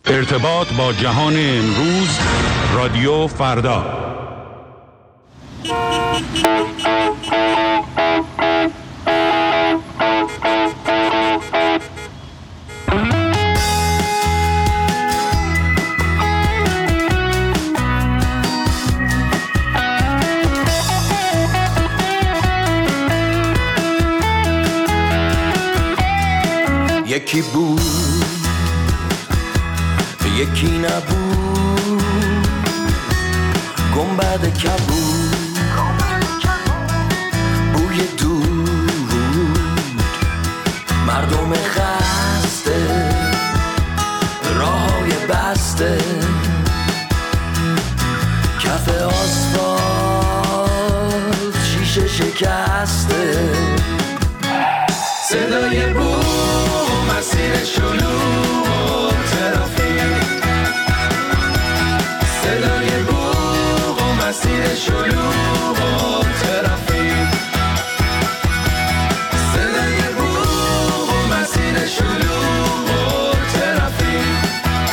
ارتباط با جهان امروز، رادیو فردا. یکی بود یکی نبود، گنبد کبود بوی دود، مردم خسته راههای بسته، کف آسفالت شیشه شکسته، صدای بوم مسیر شلوغ ترافیک، صدای بوم مسیر شلوغ ترافیک، صدای بوم مسیر شلوغ ترافیک،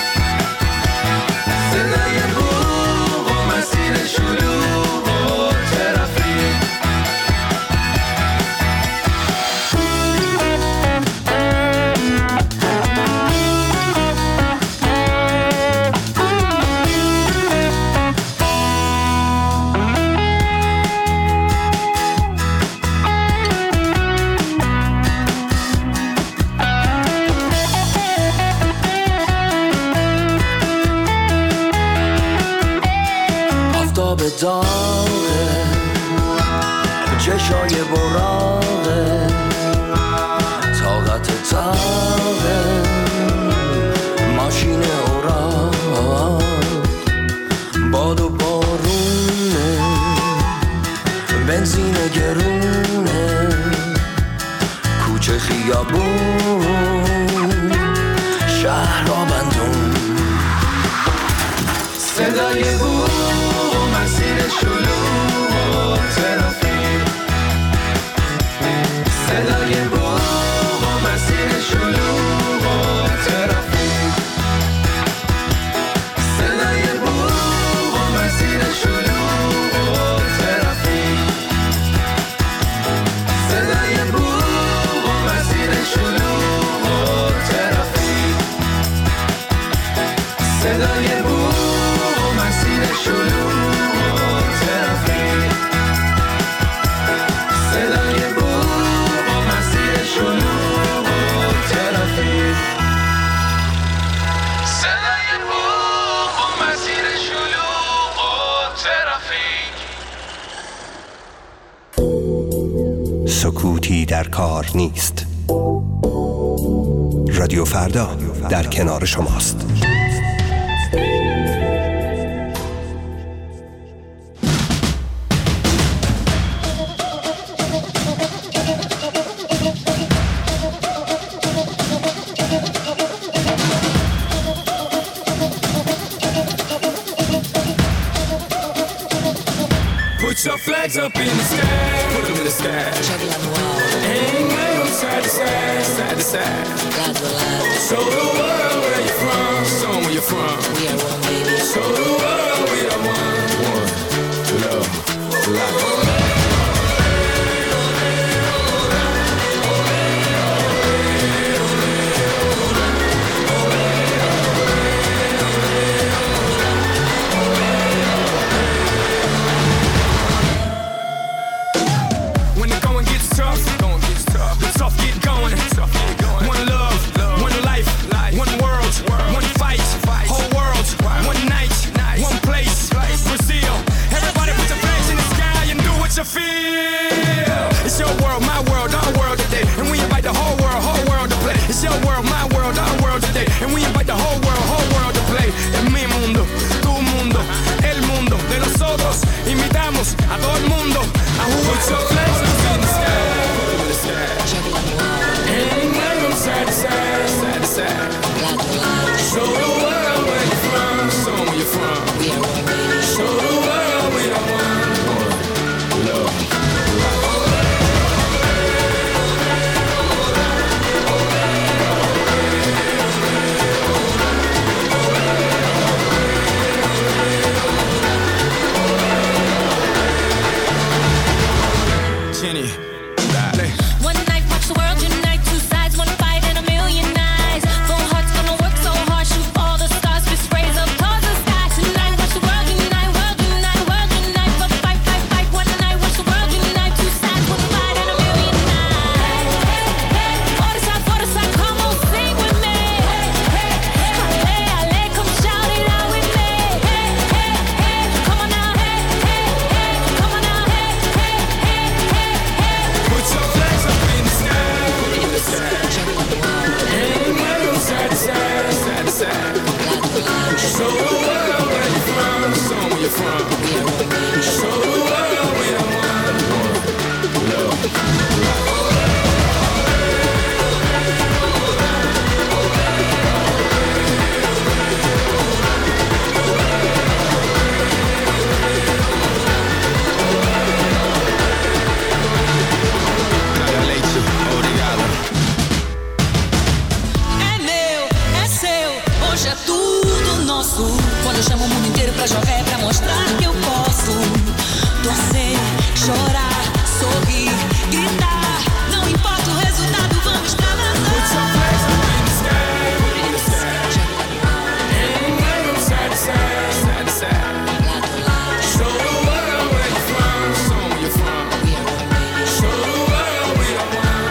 صدای بوم مسیر شلوغ ترافیک. داغه چشای براغه، طاقت تاغه ماشین اوراق، باد و بارونه بنزین گرونه، کوچه خیابون شهر را بندون، صدای بود مسیر شلوغ ترافیک، صدای بوق و مسیر شلوغ ترافیک، صدای بوق و مسیر شلوغ ترافیک، صدای بوق و مسیر شلوغ ترافیک، صدای بوق و مسیر شلوغ سکوتی در کار نیست. رادیو فردا در کنار شماست. Put your flags up in the sky, put them in the sky. Hang them side to side, side to side. Show the world where you're from, show them where you're from. We are one, baby. Show the world we are one. One, love, life. side. Show the world where you're from, show where you're from. Show the world we are one. Love. Quando eu chamo o mundo inteiro pra jogar é pra mostrar que eu posso torcer, chorar, sorrir, gritar. Não importa o resultado, vamos extravasar. Put some flags up in the sky, in the sky. And wave them side to side, side to side. Show the world where you're from, show where you're from. Show the world we are one.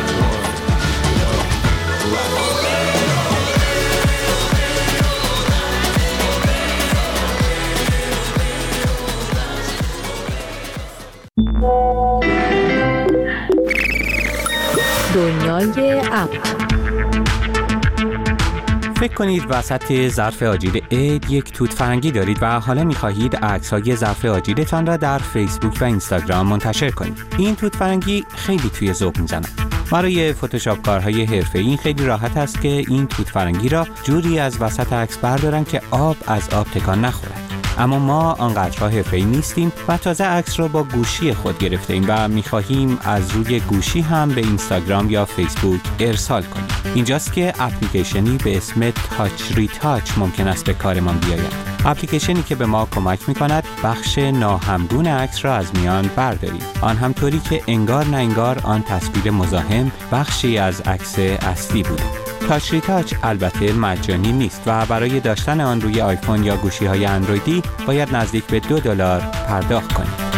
دنیای اپ. فکر کنید وسط ظرف آجیل عید یک توت فرنگی دارید و حالا می‌خواهید عکس‌های ظرف آجیلتان را در فیسبوک و اینستاگرام منتشر کنید. این توت فرنگی خیلی توی ذوق می‌زند. برای فتوشاپ کارهای حرفه‌ای این خیلی راحت است که این توت فرنگی را جوری از وسط عکس بردارن که آب از آب تکان نخورد. اما ما آنقدرها حرفه‌ای نیستیم و تازه عکس را با گوشی خود گرفتیم و می‌خواهیم از روی گوشی هم به اینستاگرام یا فیسبوک ارسال کنیم. اینجاست که اپلیکیشنی به اسم تاچ ریتاچ ممکن است به کارمان بیاید. اپلیکیشنی که به ما کمک می‌کند بخش ناهمگون عکس را از میان برداریم. آن هم طوری که انگار نه انگار آن تصویر مزاحم بخشی از عکس اصلی بود. تاچ ریتاچ البته مجانی نیست و برای داشتن آن روی آیفون یا گوشی‌های اندرویدی باید نزدیک به $2 پرداخت کنید.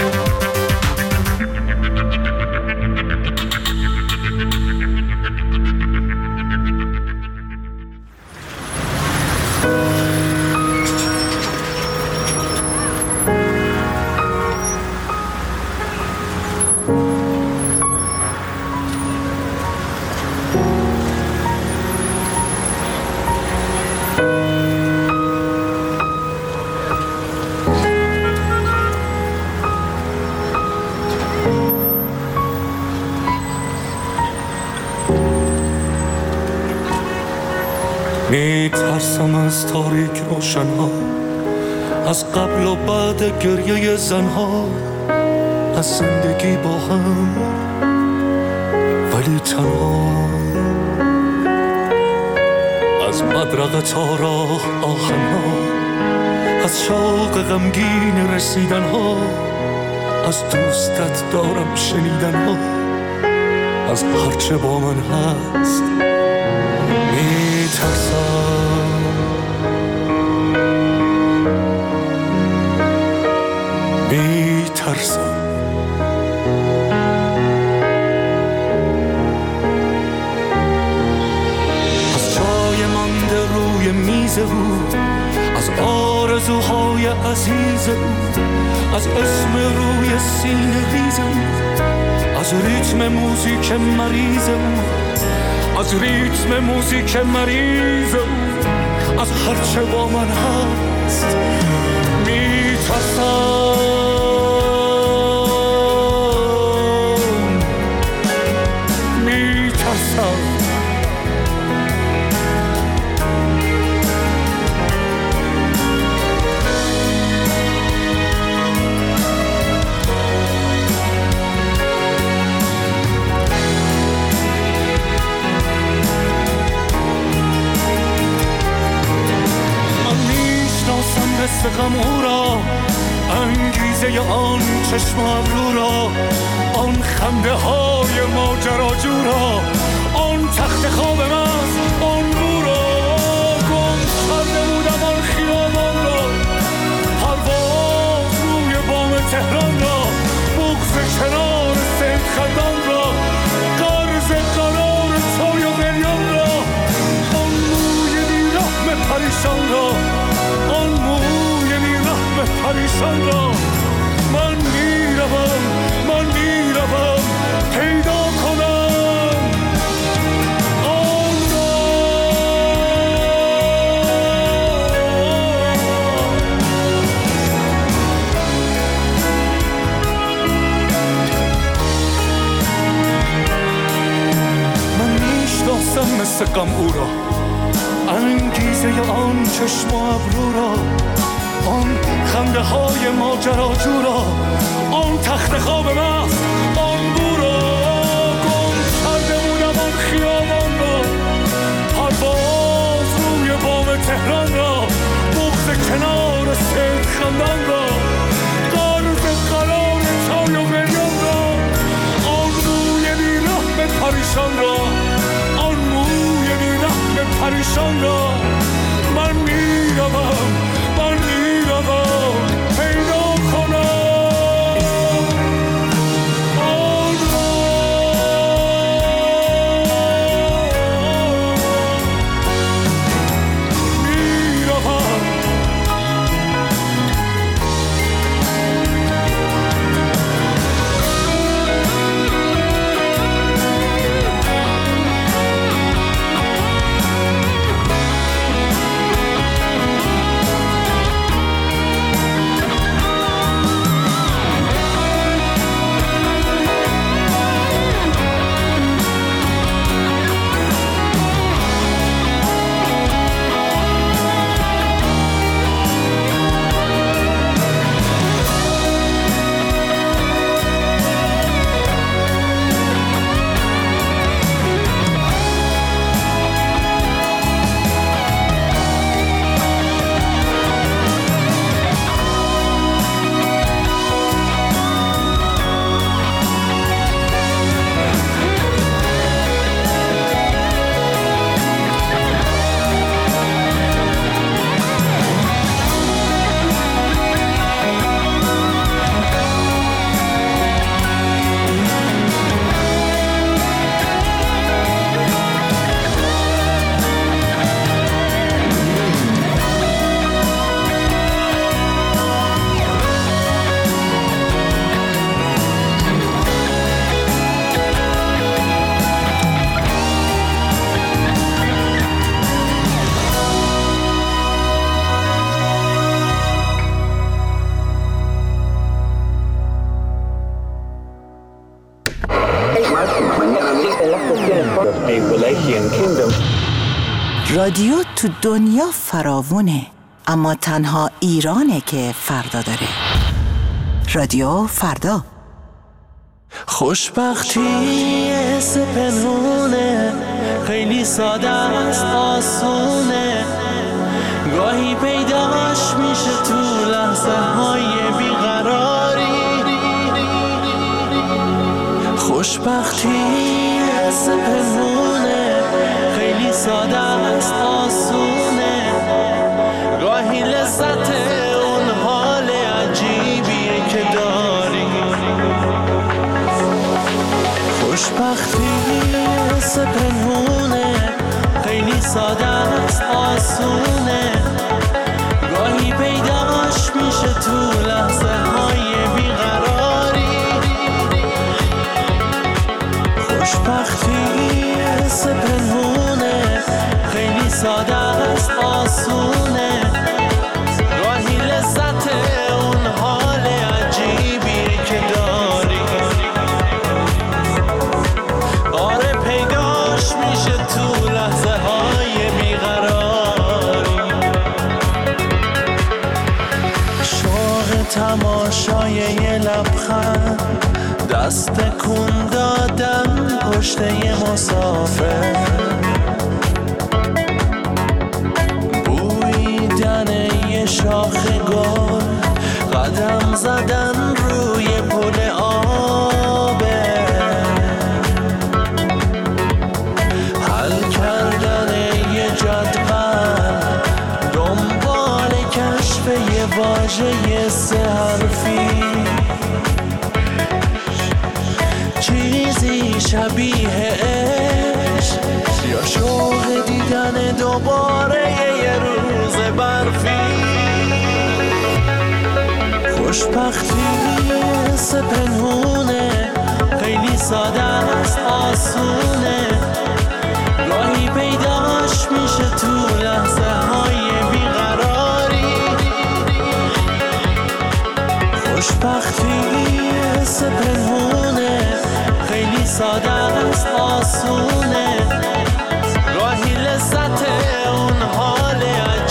میترسم از تاریک روشنها، از قبل و بعد گریه زنها، از زندگی با هم ولی تنها، از بدرقه تا راه آهنها، از شوق غمگین رسیدنها، از دوستت دارم شنیدنها، از هرچه با من هست میترسم. میترسم از جای مانده روی میز او، از آرزوهای عزیز او، از اسم روی سینه ریز او، از ریتم موزیک مریض او، از ریتم موزیک مریض او، از هرچه با من هست میترسم. میترسم قصه غم او را، انگیزه آن چشم ابرو را، آن خنده های ماجراجو را، آن تخت خواب من، آن بو را، گم کرده بودم آن خیابان را، پرواز روی بام تهران را، بغض کنار سید خندان را، قرض قرار توی و قلیان را، آن موی بیرحم پریشان را، آن موی بیرحم پریشان را. من میروم پیدا کنم آن را. آن چشم و ابرو را، آن خنده های ماجراجو را، آن تخت خواب مست، آن بو را گم کرده بودم، آن خیابان را، پرواز روی بام تهران را، بغض کنار سید خندان را، قرض قرار چای و بریان را، آن موی بیرحم پریشان را، آن موی بیرحم پریشان را. من میروم، من میروم پیدا کنم آن را. میروم رادیو تو دنیا فراوونه، اما تنها ایرانه که فردا داره. رادیو فردا. خوشبختی حس پنهونه، خیلی ساده است، آسونه، گاهی پیداش میشه تو لحظه های بیقراری. خوشبختی حس پنهونه، خیلی ساده است، آسونه، گاهی لذت اون حال عجیبیه که داری. خوشبختی حس پنهونه، خیلی ساده است، آسونه، گاهی پیداش میشه تو لحظه های بیقراری. خوشبختی حس پنهونه، خیلی ساده است، آسونه، گاهی لذت اون حال عجیبیه که داری. آره پیداش میشه تو لحظه های بیقراری. شوق تماشای یه لبخند، دست کن دادم پشت یه مسافر، بویدن یه شاخ گل، قدم زدن روی پل آبه، حل کردن یه جدول، دنبال کشف یه واژه سه حرفی، چیزی شبیه عشق یا شوق دیدن دوباره یه روز برفی. خوشبختی حس پنهونه، خیلی ساده است، آسونه، گاهی پیداش میشه تو لحظه های بیقراری. خوشبختی حس پنهونه، خیلی ساده است، آسونه، گاهی لذت اون حال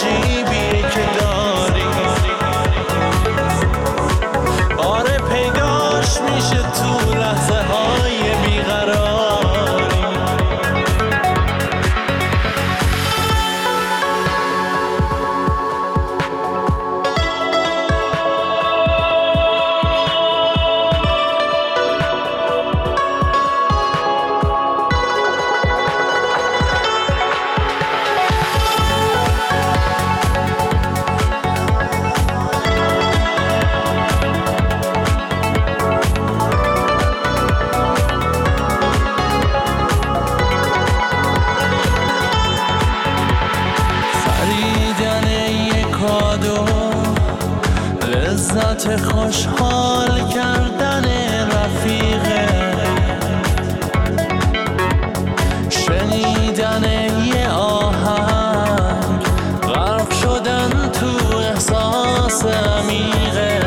لذت خوشحال کردن رفیقه، شنیدن یه آهنگ، غرق شدن تو احساس عمیقه،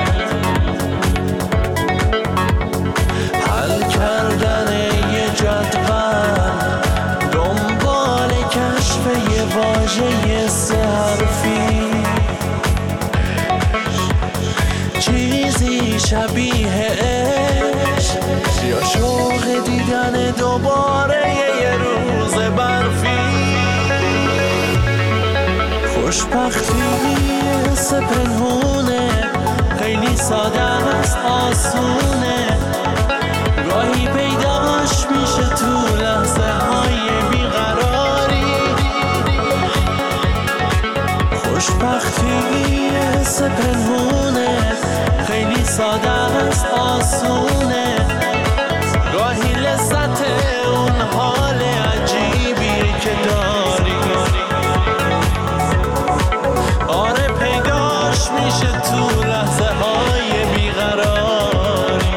حل کردن یه جدول، دنبال کشف یه واژه سه حرفی، چیزی شبیه عشق یا شوق دیدن دوباره یه روز برفی. خوشبختی سه پنهونه، خیلی ساده است، آسونه، گاهی پیداش میشه تو لحظه های بیقراری. خوشبختی سه پنهونه، خیلی ساده است، آسونه، گاهی لذت اون حال عجیبی که داری. آره پیداش میشه تو لحظه های بیقراری.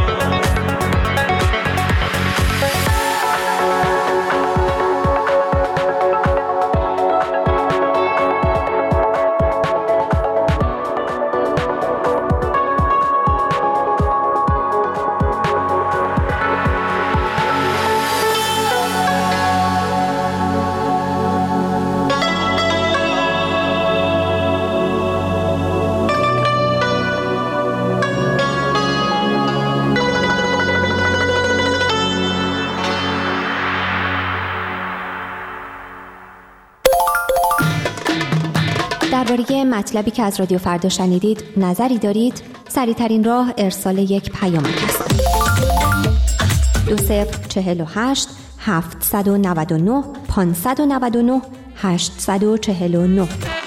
درباره مطلبی که از رادیو فردا شنیدید نظری دارید؟ سریع‌ترین راه ارسال یک پیام است. 2048 799 599 849.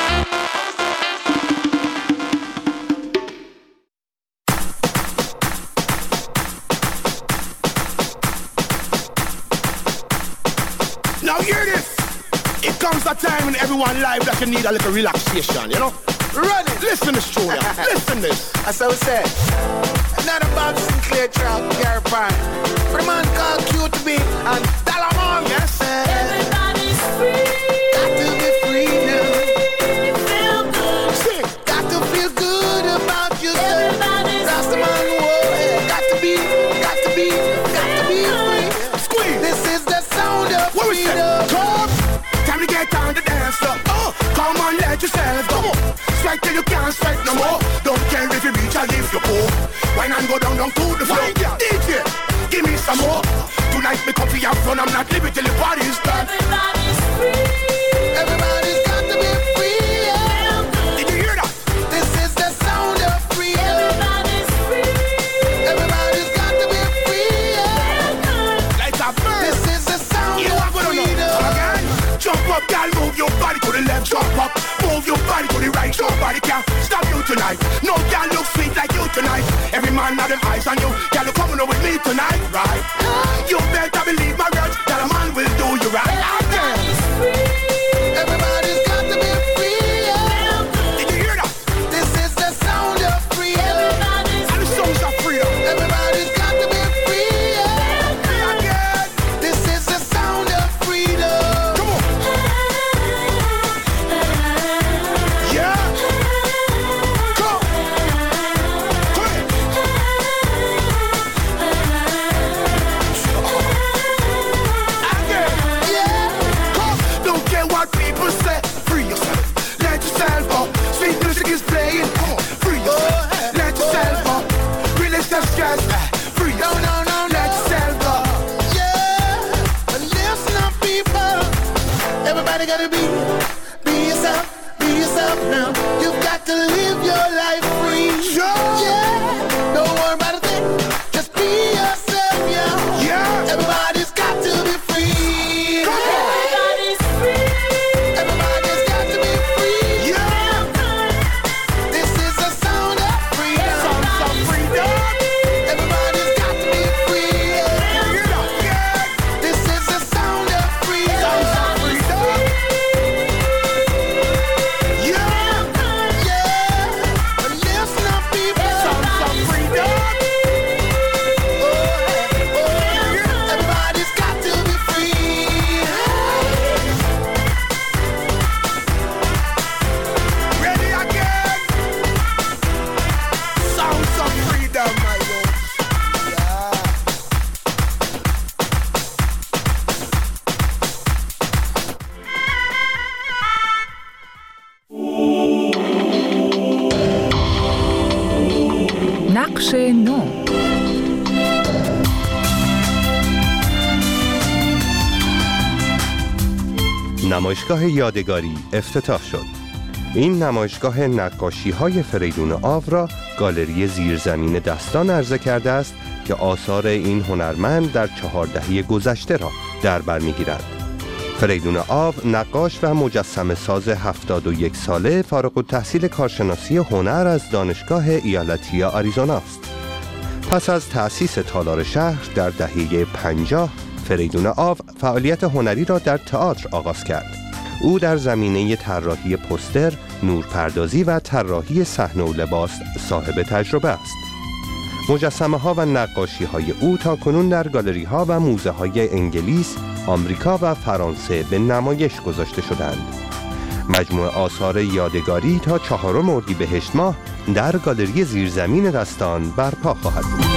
Now hear this. It comes a time in everyone's life that you need a little relaxation, you know? Run it. Listen to this tune, yeah. Listen this. That's how it said. Another Bob Sinclair track, Garpan. For the man called QTB and Dalamon. Yes, sir. Everybody's free. Got to be free now. You feel good. Sing. Got to feel good about yourself. Everybody's that's free. That's the man who got to be free. Squeeze. This is the sound of freedom. Time to get on the dance floor. Come on, let yourself go. Strike till you can't strike no more. Don't care if you reach or if you poor. Why not go down to the floor? DJ, give me some more. Tonight me come for your fun. I'm not leaving till the party's done. Everybody's free. Everybody's got to be free. Yeah. Did you hear that? This is the sound of freedom. Everybody's free. Everybody's got to be free. Yeah. Like a bird. This is the sound of freedom. Jump up, girl, move your body to the left, jump up. Move your body to the right, nobody can stop you tonight. No girl look sweet like you tonight. Every man have them eyes on you. Girl, you coming over with me tonight, right? You better believe my words, that a man will do you right. Everybody's free. Everybody's got to be free. Yeah. Did you hear that? This is the sound of freedom. Everybody's and the songs of freedom. Everybody's got to be free. Yeah. Again. This is the sound of freedom. Everybody gotta be yourself now. You've got to live your life free. Yeah, don't worry about a thing. Just be yourself, yeah. Everybody's got to be free. Everybody's free. Everybody's got to be free. Yeah. This is the sound of freedom. Sound of freedom. Everybody's got to be free. Yeah. This is the sound of freedom. Listen up, نقش نو. نمایشگاه یادگاری افتتاح شد. این نمایشگاه نقاشی‌های فریدون آو را گالری زیرزمین دستان عرضه کرده است که آثار این هنرمند در 4 دهه گذشته را در بر می‌گیرد. فریدون آو نقاش و مجسمه ساز 71 ساله فارغ التحصیل کارشناسی هنر از دانشگاه ایالتی آریزونا است. پس از تأسیس تالار شهر در دهه 50 فریدون آو فعالیت هنری را در تئاتر آغاز کرد. او در زمینه طراحی پوستر، نورپردازی و طراحی صحنه و لباس صاحب تجربه است. مجسمه ها و نقاشی های او تا کنون در گالری ها و موزه های انگلیس، آمریکا و فرانسه به نمایش گذاشته شدند. مجموعه آثار یادگاری تا 4 اردیبهشت ماه در گالری زیرزمین دستان برپا خواهد بود.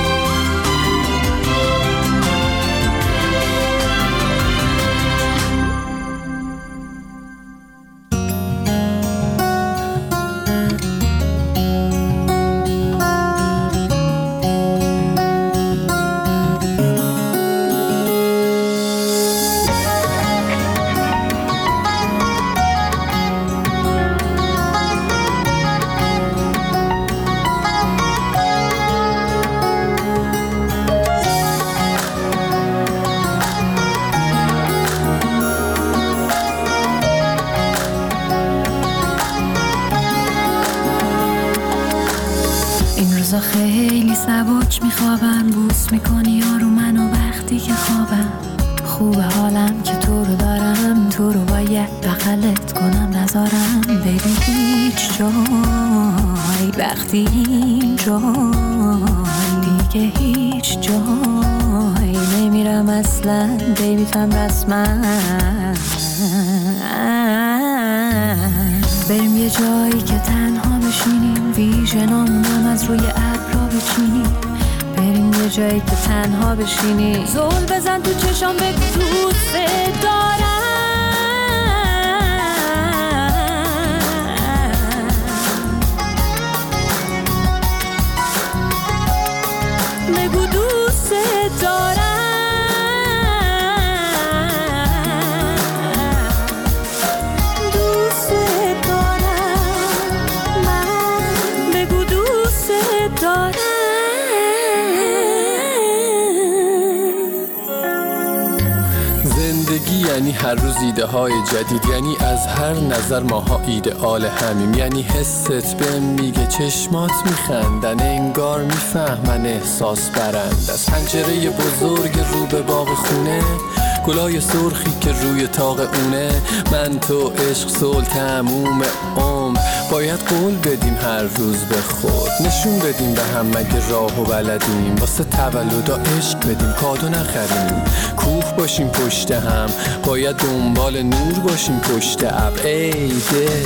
خیلی سبک میخوابم، بوس میکنی یارو منو وقتی که خوابم. خوبه حالم که تو رو دارم، تو رو باید بغلت کنم نذارم بری هیچ جای. وقتی این جای دیگه هیچ جای نمیرم اصلا، بیبی تم رسما. بریم یه جایی که تنها بشینیم، ویژنامونم از روی ابرا بچینیم. بریم یه جایی که تنها بشینیم، زل بزن تو چشام بگو دوست دارم. بگو دوست دارم. یعنی هر روز ایده های جدید، یعنی از هر نظر ماها ایدئال همیم. یعنی حست بهم میگه چشمات میخندن، انگار میفهمن احساس برند. از پنجره بزرگ رو به باغ خونه، گلای سرخی که روی طاق اونه. من تو عشق صلح تموم عمر، باید قول بدیم هر روز به خود. نشون بدیم به هم مگه راه و بلدیم، واسه تولدا عشق بدیم کادو نخریم. کوه باشیم پشت هم، باید دنبال نور باشیم پشت ابر. ای ده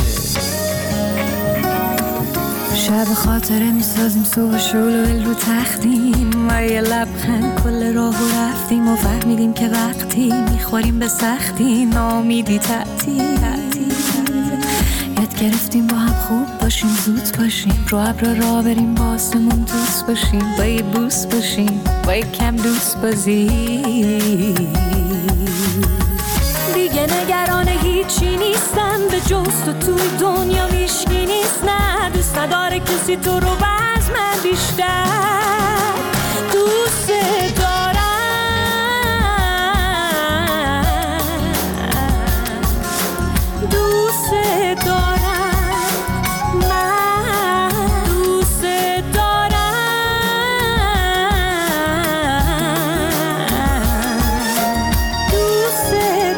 شب خاطره میسازیم، صبح شلول رو تختیم و یه لبخند کل راه رو رفتیم و فهمیدیم که وقتی میخوریم به سختی نامیدی تعطیل. یاد گرفتیم با هم خوب باشیم، زود باشیم، رو ابر را بریم، با آسمون دوست باشیم، با یه بوس باشیم، با یه کم دوست بازی. دیگه نگران هیچی نیستم، به جز تو توی دنیا هیچکی نیست. نه دوست نداره کسی تو رو از من بیشتر دوست دارم. دوست دارم، من دوست دارم. دوست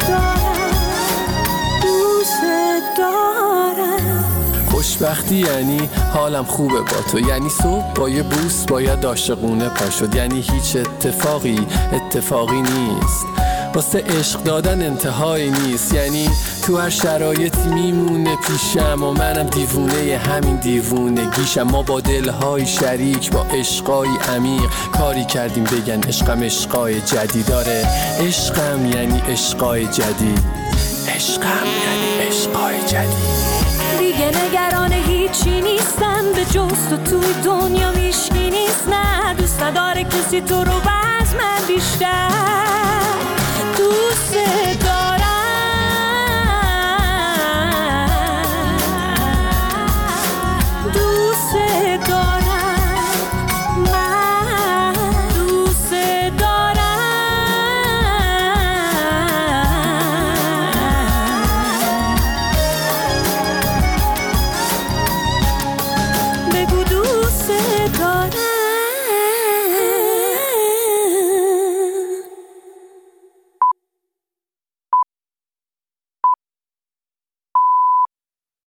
دارم. خوشبختی یعنی حالم خوبه با تو، یعنی صبح با یه بوس باید عاشقونه پا شد. یعنی هیچ اتفاقی نیست، واسه عشق دادن انتهایی نیست. یعنی تو هر شرایطی میمونه پیشم و منم دیوونه همین دیوونگیشم. ما با دلهای شریک، با عشقای عمیق کاری کردیم بگن عشقم عشقای جدید. داره عشقم یعنی عشقای جدید، عشقم یعنی عشقای جدید. دیگه نگران هیچی نیستم به جز تو توی دنیا هیچکی نیست. نه دوست نداره کسی تو رو از من بیشتر.